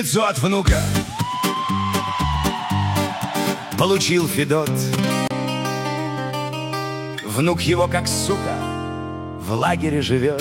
письмецо от внука получил Федот. Внук его, как сука, в лагере живет.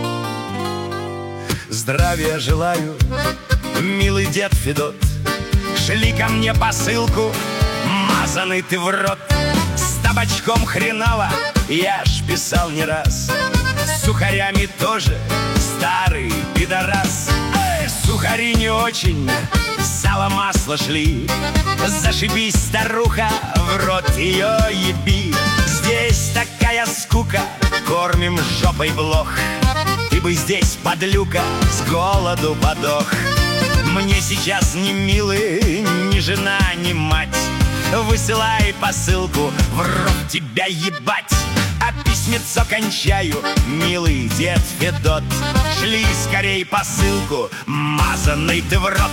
Здравия желаю, милый дед Федот. Шли ко мне посылку, мазанный ты в рот. С табачком хреново, я ж писал не раз. С сухарями тоже старый пидорас. Сухари не очень, сало, масло шли. Зашибись, старуха, в рот ее еби. Здесь такая скука, кормим жопой блох. Ты бы здесь, подлюка, с голоду подох. Мне сейчас ни милый, ни жена, ни мать. Высылай посылку, в рот тебя ебать. А письмецо кончаю, милый дед Федот. Шли скорей посылку, мазанный ты в рот.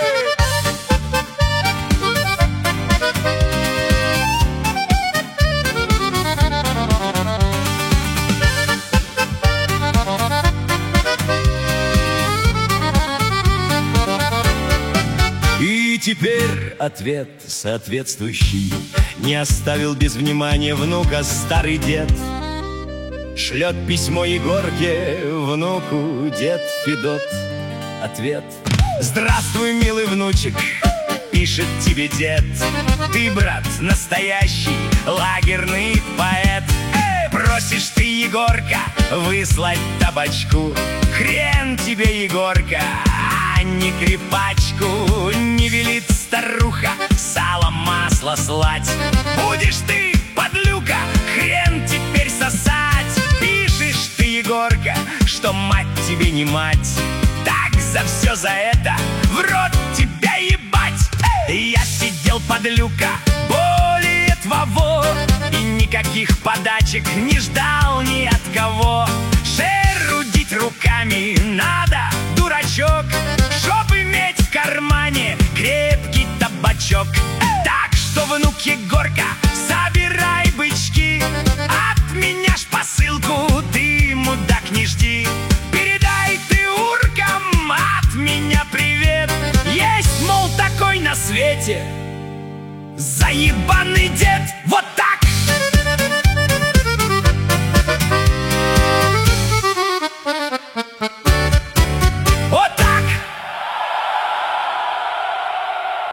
И теперь ответ соответствующий не оставил без внимания внука старый дед. Шлет письмо Егорке, внуку дед Федот. Ответ: здравствуй, милый внучек, пишет тебе дед. Ты, брат, настоящий лагерный поэт. Просишь ты, Егорка, выслать табачку. Хрен тебе, Егорка, а не крепачку. Не велит старуха сало, масло слать. Будешь ты, подлюка, хрен теперь сосать. Пишешь ты, Егорка, что мать тебе не мать. Так за все за это в рот тебя ебать. Я сидел, подлюка, более твоего, и никаких подачек не ждал ни от кого. Шерудить руками надо, дурачок, чтоб иметь в кармане крепкий табачок. Так что, внук Егорка, собирай бычки. От меня ж посылку ты, мудак, не жди. Передай ты уркам от меня привет. Есть, мол, такой на свете заебанный дед. Вот